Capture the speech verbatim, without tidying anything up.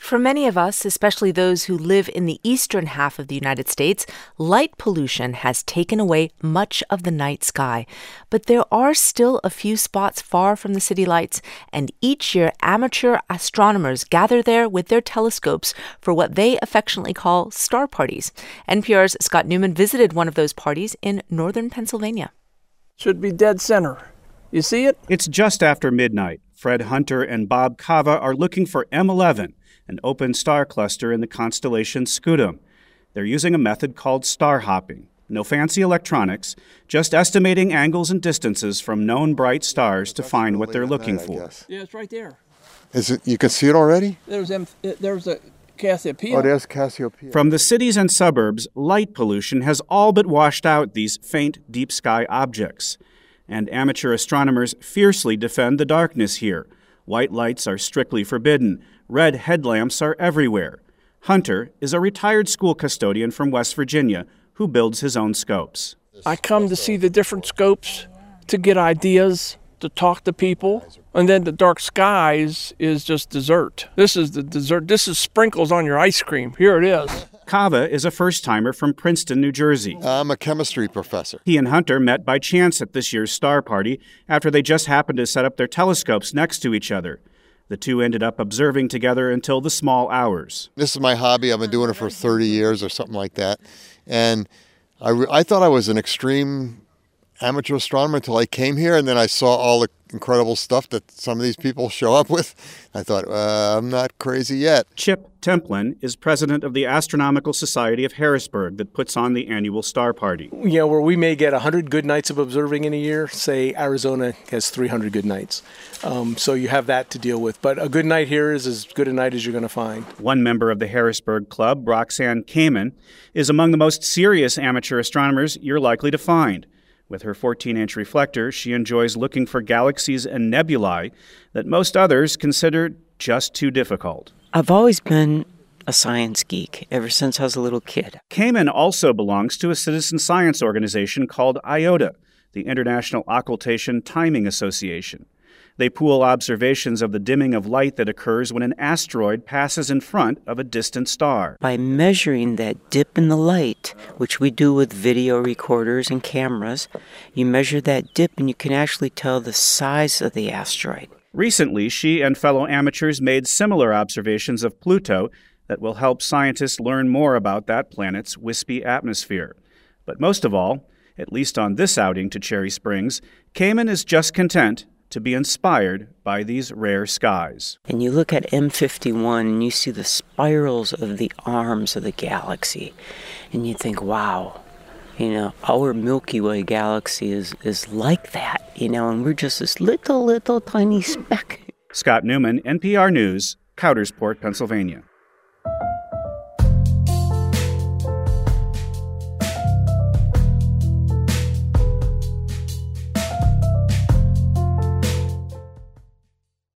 For many of us, especially those who live in the eastern half of the United States, light pollution has taken away much of the night sky. But there are still a few spots far from the city lights, and each year amateur astronomers gather there with their telescopes for what they affectionately call star parties. N P R's Scott Newman visited one of those parties in northern Pennsylvania. Should be dead center. You see it? It's just after midnight. Fred Hunter and Bob Cava are looking for M eleven, an open star cluster in the constellation Scutum. They're using a method called star hopping. No fancy electronics, just estimating angles and distances from known bright stars to find what they're looking for. Yeah, it's right there. Is it? You can see it already? There's M- there's a Cassiopeia. Oh, there's Cassiopeia. From the cities and suburbs, light pollution has all but washed out these faint deep sky objects. And amateur astronomers fiercely defend the darkness here. White lights are strictly forbidden. Red headlamps are everywhere. Hunter is a retired school custodian from West Virginia who builds his own scopes. I come to see the different scopes, to get ideas, to talk to people. And then the dark skies is just dessert. This is the dessert. This is sprinkles on your ice cream. Here it is. Cava is a first-timer from Princeton, New Jersey. I'm a chemistry professor. He and Hunter met by chance at this year's star party after they just happened to set up their telescopes next to each other. The two ended up observing together until the small hours. This is my hobby. I've been doing it for thirty years or something like that. And I, re- I thought I was an extreme amateur astronomer until I came here, and then I saw all the incredible stuff that some of these people show up with. I thought, uh, I'm not crazy yet. Chip Templin is president of the Astronomical Society of Harrisburg that puts on the annual star party. You know, where we may get one hundred good nights of observing in a year, say Arizona has three hundred good nights. Um, so you have that to deal with. But a good night here is as good a night as you're going to find. One member of the Harrisburg Club, Roxanne Kamen, is among the most serious amateur astronomers you're likely to find. With her fourteen-inch reflector, she enjoys looking for galaxies and nebulae that most others consider just too difficult. I've always been a science geek ever since I was a little kid. Kamen also belongs to a citizen science organization called I O T A, the International Occultation Timing Association. They pool observations of the dimming of light that occurs when an asteroid passes in front of a distant star. By measuring that dip in the light, which we do with video recorders and cameras, you measure that dip and you can actually tell the size of the asteroid. Recently, she and fellow amateurs made similar observations of Pluto that will help scientists learn more about that planet's wispy atmosphere. But most of all, at least on this outing to Cherry Springs, Kamen is just content to be inspired by these rare skies. And you look at M fifty-one and you see the spirals of the arms of the galaxy, and you think, wow, you know, our Milky Way galaxy is, is like that, you know, and we're just this little, little tiny speck. Scott Newman, N P R News, Coudersport, Pennsylvania.